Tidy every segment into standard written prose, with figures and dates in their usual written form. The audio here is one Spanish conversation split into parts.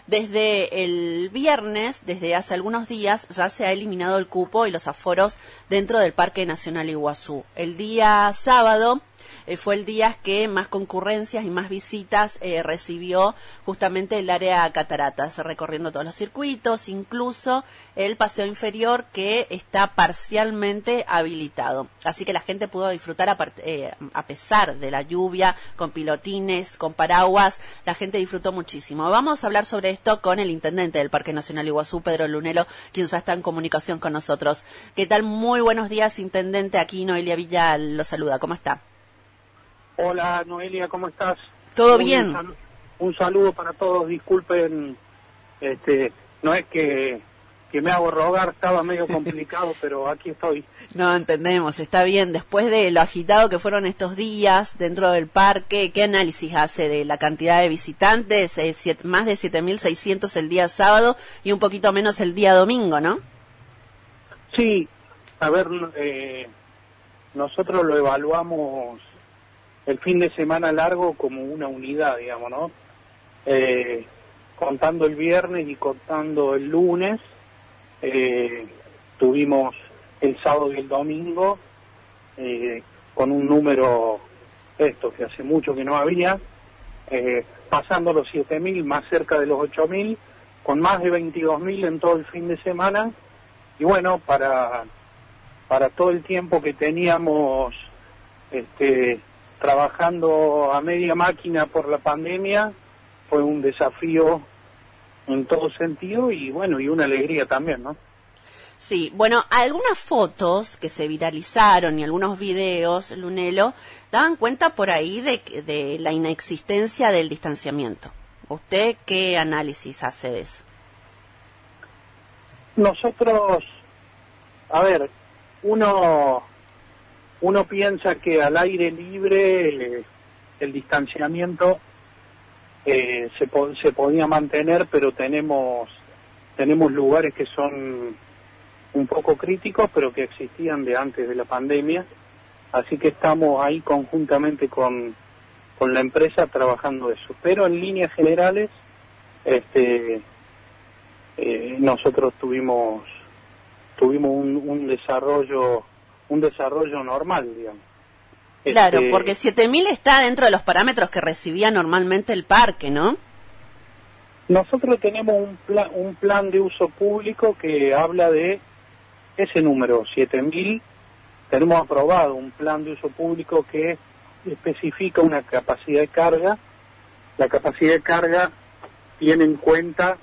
Desde el viernes, desde hace algunos días, ya se ha eliminado el cupo y los aforos dentro del Parque Nacional Iguazú. El día sábado fue el día que más concurrencias y más visitas recibió justamente el área Cataratas, recorriendo todos los circuitos, incluso el paseo inferior que está parcialmente habilitado. Así que la gente pudo disfrutar a pesar de la lluvia, con pilotines, con paraguas, la gente disfrutó muchísimo. Vamos a hablar sobre esto con el intendente del Parque Nacional Iguazú, Pedro Lunelo, quien ya está en comunicación con nosotros. ¿Qué tal? Muy buenos días, intendente. Aquí Noelia Villa lo saluda. ¿Cómo está? Hola Noelia, ¿cómo estás? ¿Todo bien? Un saludo para todos, disculpen, no es que me hago rogar, estaba medio complicado, pero aquí estoy. No, entendemos, está bien. Después de lo agitado que fueron estos días dentro del parque, ¿qué análisis hace de la cantidad de visitantes? Más de 7.600 el día sábado y un poquito menos el día domingo, ¿no? Sí, a ver, nosotros lo evaluamos el fin de semana largo como una unidad, digamos, ¿no? Contando el viernes y contando el lunes, tuvimos el sábado y el domingo con un número, que hace mucho que no había, pasando los 7.000, más cerca de los 8.000, con más de 22.000 en todo el fin de semana, y bueno, para todo el tiempo que teníamos trabajando a media máquina por la pandemia, fue un desafío en todo sentido y bueno, y una alegría también, ¿no? Sí, bueno, algunas fotos que se viralizaron y algunos videos, Lunelo, daban cuenta por ahí de la inexistencia del distanciamiento. ¿Usted qué análisis hace de eso? Nosotros, a ver, uno piensa que al aire libre el distanciamiento se podía mantener, pero tenemos lugares que son un poco críticos, pero que existían de antes de la pandemia, así que estamos ahí conjuntamente con la empresa trabajando eso. Pero en líneas generales, nosotros tuvimos un desarrollo normal, digamos. Claro, porque 7.000 está dentro de los parámetros que recibía normalmente el parque, ¿no? Nosotros tenemos un plan de uso público que habla de ese número, 7.000. Tenemos aprobado un plan de uso público que especifica una capacidad de carga. La capacidad de carga tiene en cuenta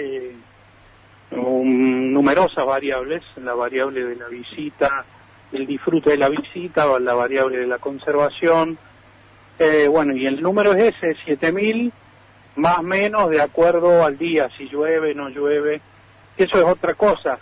numerosas variables, la variable de la visita, el disfrute de la visita, o la variable de la conservación, bueno, y el número es ese, 7.000, más o menos de acuerdo al día, si llueve, no llueve. Eso es otra cosa.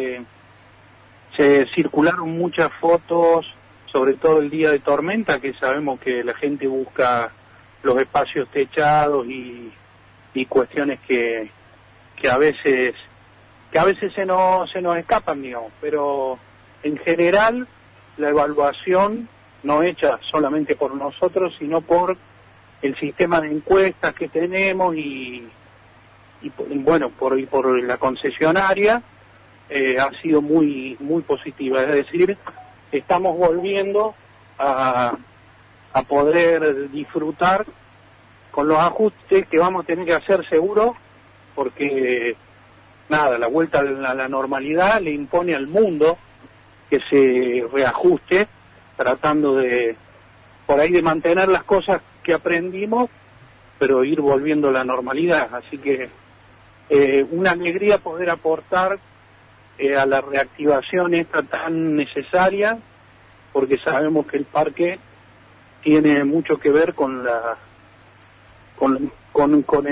Se circularon muchas fotos, sobre todo el día de tormenta, que sabemos que la gente busca los espacios techados y cuestiones que a veces se nos escapan, digamos, pero en general la evaluación no hecha solamente por nosotros, sino por el sistema de encuestas que tenemos y bueno, por la concesionaria, ha sido muy positiva. Es decir, estamos volviendo a poder disfrutar con los ajustes que vamos a tener que hacer seguro, porque nada, la vuelta a la normalidad le impone al mundo que se reajuste, tratando de por ahí de mantener las cosas que aprendimos, pero ir volviendo a la normalidad. Así que una alegría poder aportar a la reactivación esta tan necesaria, porque sabemos que el parque tiene mucho que ver con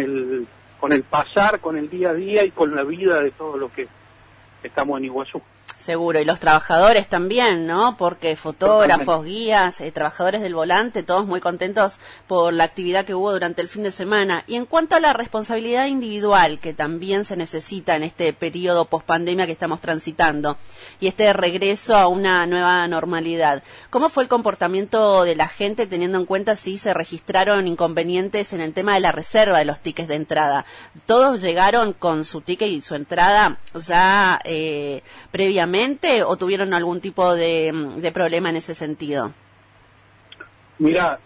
el pasar, con el día a día y con la vida de todos los que estamos en Iguazú. Seguro, y los trabajadores también, ¿no? Porque fotógrafos, guías, trabajadores del volante, todos muy contentos por la actividad que hubo durante el fin de semana. Y en cuanto a la responsabilidad individual, que también se necesita en este periodo pospandemia que estamos transitando, y este regreso a una nueva normalidad, ¿cómo fue el comportamiento de la gente teniendo en cuenta si se registraron inconvenientes en el tema de la reserva de los tickets de entrada? ¿Todos llegaron con su ticket y su entrada ya previamente o tuvieron algún tipo de problema en ese sentido? Mira,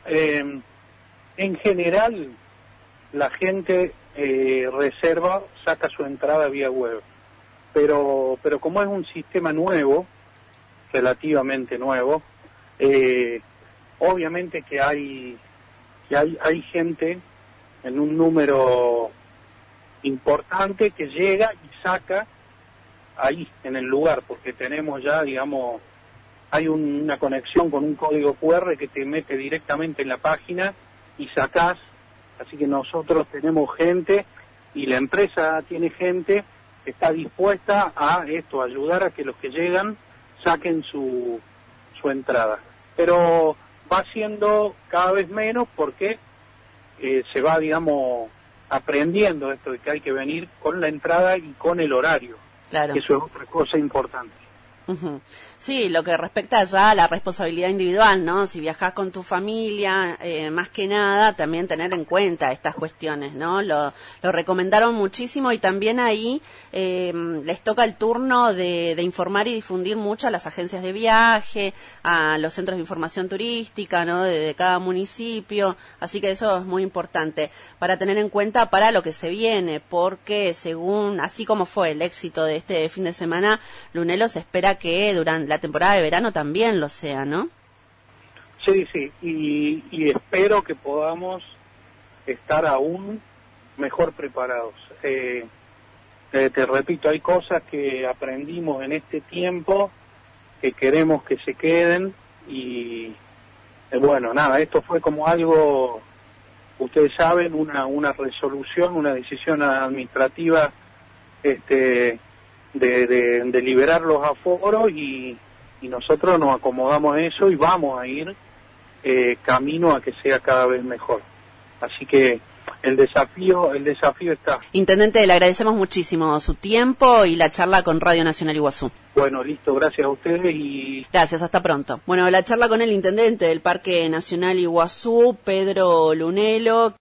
en general la gente reserva, saca su entrada vía web, pero como es un sistema nuevo, relativamente nuevo, obviamente que hay gente en un número importante que llega y saca ahí en el lugar, porque tenemos ya, digamos, hay una conexión con un código QR que te mete directamente en la página y sacás, así que nosotros tenemos gente y la empresa tiene gente que está dispuesta a esto, a ayudar a que los que llegan saquen su entrada, pero va siendo cada vez menos porque se va, digamos, aprendiendo esto de que hay que venir con la entrada y con el horario. Claro. Eso es otra cosa importante. Uh-huh. Sí, lo que respecta ya a la responsabilidad individual, ¿no? Si viajás con tu familia, más que nada, también tener en cuenta estas cuestiones, ¿no? Lo recomendaron muchísimo y también ahí les toca el turno de informar y difundir mucho a las agencias de viaje, a los centros de información turística, ¿no? De cada municipio, así que eso es muy importante para tener en cuenta para lo que se viene, porque según, así como fue el éxito de este fin de semana, Lunelo se espera que durante la temporada de verano también lo sea, ¿no? Sí, y espero que podamos estar aún mejor preparados. Te repito, hay cosas que aprendimos en este tiempo que queremos que se queden y bueno, nada, esto fue como algo, ustedes saben, una resolución, una decisión administrativa de liberar los aforos y nosotros nos acomodamos a eso y vamos a ir camino a que sea cada vez mejor. Así que el desafío está. Intendente, le agradecemos muchísimo su tiempo y la charla con Radio Nacional Iguazú. Bueno, listo, gracias a ustedes y... Gracias, hasta pronto. Bueno, la charla con el intendente del Parque Nacional Iguazú, Pedro Lunelo.